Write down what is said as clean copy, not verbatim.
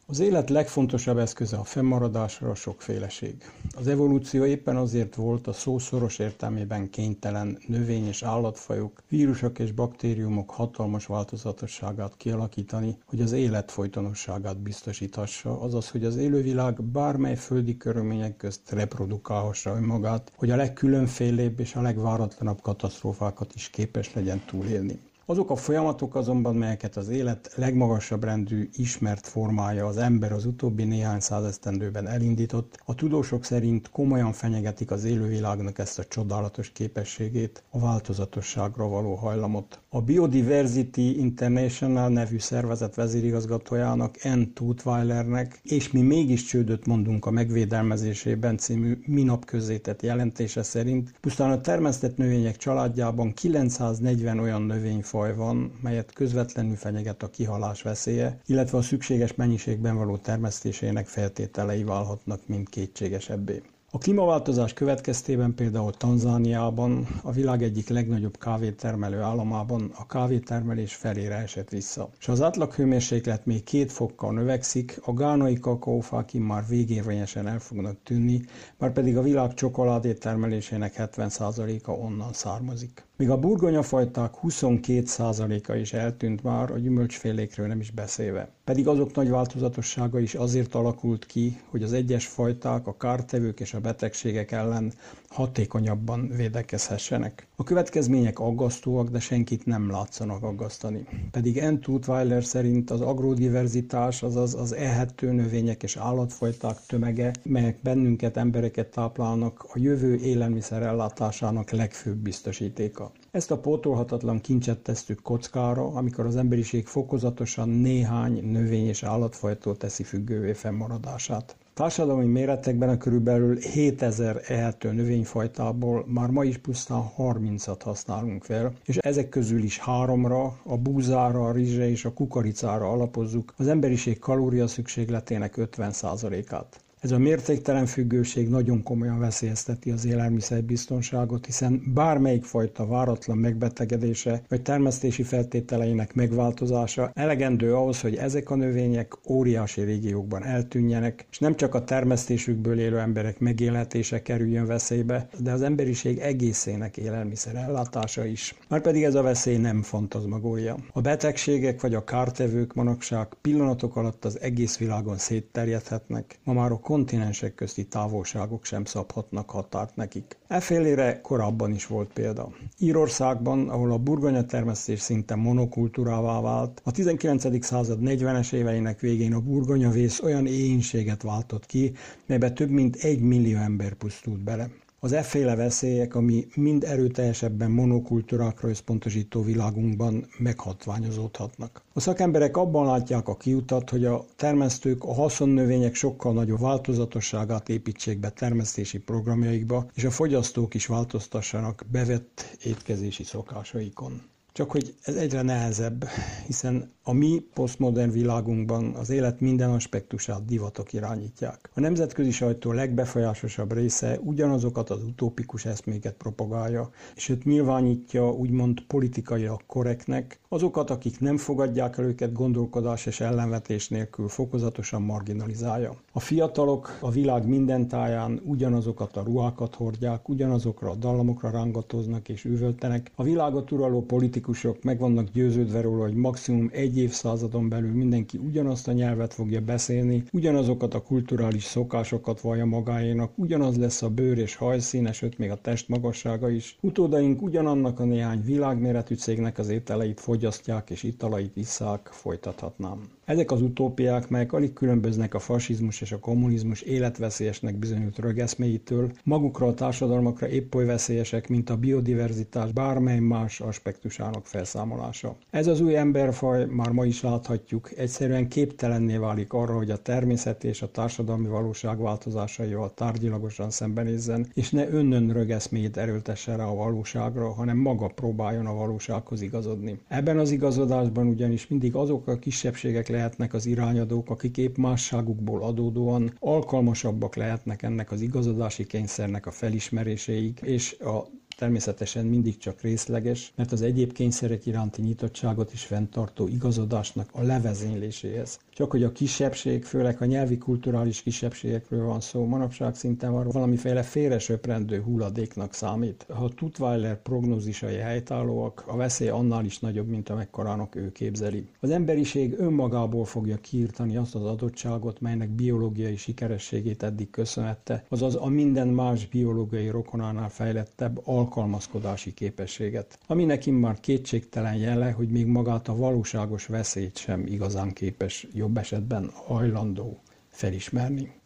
Az élet legfontosabb eszköze a fennmaradásra a sokféleség. Az evolúció éppen azért volt a szó szoros értelmében kénytelen növény- és állatfajok, vírusok és baktériumok hatalmas változatosságát kialakítani, hogy az élet folytonosságát biztosíthassa, azaz, hogy az élővilág bármely földi körülmények közt reprodukálhassa önmagát, hogy a legkülönfélébb és a legváratlanabb katasztrófákat is képes legyen túlélni. Azok a folyamatok azonban, melyeket az élet legmagasabb rendű ismert formája, az ember az utóbbi néhány százesztendőben elindított, a tudósok szerint komolyan fenyegetik az élővilágnak ezt a csodálatos képességét, a változatosságra való hajlamot. A Biodiversity International nevű szervezet vezérigazgatójának, Ann Tutwilernek, és mi mégis csődöt mondunk a megvédelmezésében című minap közzétett jelentése szerint pusztán a termesztett növények családjában 940 olyan növényfaj van, melyet közvetlenül fenyeget a kihalás veszélye, illetve a szükséges mennyiségben való termesztésének feltételei válhatnak mind kétségesebbé. A klímaváltozás következtében például Tanzániában, a világ egyik legnagyobb kávétermelő államában a kávétermelés felére esett vissza. És ha az átlaghőmérséklet még 2 fokkal növekszik, a gánai kakaófák immár végérvényesen el fognak tűnni, már pedig a világ csokoládé termelésének 70%-a onnan származik. Míg a burgonyafajták 22%-a is eltűnt már, a gyümölcsfélékről nem is beszélve. Pedig azok nagy változatossága is azért alakult ki, hogy az egyes fajták, a kártevők és a betegségek ellen hatékonyabban védekezhessenek. A következmények aggasztóak, de senkit nem látszanak aggasztani. Pedig Ann Tutwiler szerint az agrodiverzitás, azaz az ehető növények és állatfajták tömege, melyek bennünket, embereket táplálnak, a jövő élelmiszer ellátásának legfőbb biztosítéka. Ezt a pótolhatatlan kincset tesszük kockára, amikor az emberiség fokozatosan néhány növény- és állatfajtól teszi függővé fennmaradását. Társadalmi méretekben a körülbelül 7000 ehető növényfajtából már ma is pusztán 30-at használunk fel, és ezek közül is 3-ra, a búzára, a rizsre és a kukoricára alapozzuk az emberiség kalóriaszükségletének 50%-át. Ez a mértéktelen függőség nagyon komolyan veszélyezteti az élelmiszerbiztonságot, hiszen bármelyik fajta váratlan megbetegedése vagy termesztési feltételeinek megváltozása elegendő ahhoz, hogy ezek a növények óriási régiókban eltűnjenek, és nem csak a termesztésükből élő emberek megélhetése kerüljön veszélybe, de az emberiség egészének élelmiszer ellátása is. Márpedig ez a veszély nem fantazmagória. A betegségek vagy a kártevők manapság pillanatok alatt az egész világon szétterjedhetnek, ma már a kontinensek közti távolságok sem szabhatnak határt nekik. Efélére korábban is volt példa. Írországban, ahol a burgonyatermesztés szinte monokultúrává vált, a 19. század 40-es éveinek végén a burgonyavész olyan éhínséget váltott ki, melybe több mint 1 millió ember pusztult bele. Az efféle veszélyek, ami mind erőteljesebben monokultúrákra összpontosító világunkban meghatványozódhatnak. A szakemberek abban látják a kiutat, hogy a termesztők a haszonnövények sokkal nagyobb változatosságát építsék be termesztési programjaikba, és a fogyasztók is változtassanak bevett étkezési szokásaikon. Csak hogy ez egyre nehezebb, hiszen a mi posztmodern világunkban az élet minden aspektusát divatok irányítják. A nemzetközi sajtó legbefolyásosabb része ugyanazokat az utópikus eszméket propagálja, és őt nyilvánítja úgymond politikailag korrektnek, azokat, akik nem fogadják el őket gondolkodás és ellenvetés nélkül fokozatosan marginalizálja. A fiatalok a világ minden táján ugyanazokat a ruhákat hordják, ugyanazokra a dallamokra rángatoznak és üvöltenek. A világot uraló politikusok meg vannak győződve róla, hogy maximum 1 évszázadon belül mindenki ugyanazt a nyelvet fogja beszélni, ugyanazokat a kulturális szokásokat vallja magáénak, ugyanaz lesz a bőr és hajszíne, sőt még a test magassága is. Utódaink ugyanannak a néhány világméretű cégnek az ételeit fogyasztják és italait isszák, folytathatnám. Ezek az utópiák, melyek alig különböznek a fasizmus és a kommunizmus életveszélyesnek bizonyult rögeszméitől, magukra a társadalmakra épp oly veszélyesek, mint a biodiverzitás bármely más aspektusának felszámolása. Ez az új emberfaj, már ma is láthatjuk, egyszerűen képtelenné válik arra, hogy a természet és a társadalmi valóság változásaival tárgyilagosan szembenézzen, és ne önnön rögeszméit erőltessen rá a valóságra, hanem maga próbáljon a valósághoz igazodni. Ebben az igazodásban ugyanis mindig azok a kisebbségek lehetnek az irányadók, akik épp másságukból adódóan alkalmasabbak lehetnek ennek az igazodási kényszernek a felismeréséig, és természetesen mindig csak részleges, mert az egyéb kényszerek iránti nyitottságot is fenntartó igazodásnak a levezényléséhez. Csak hogy a kisebbség, főleg a nyelvi kulturális kisebbségekről van szó, manapság szinte már valamiféle félresöprendő hulladéknak számít. Ha Tutwiler prognózisai helytállóak, a veszély annál is nagyobb, mint amekkorának ő képzeli. Az emberiség önmagából fogja kiirtani azt az adottságot, melynek biológiai sikerességét eddig köszönhette, azaz a minden más biológiai rokonánál fejlettebb alkalmazkodási képességet, aminek immár kétségtelen jele, hogy még magát a valóságos veszélyt sem igazán képes jobb esetben hajlandó felismerni.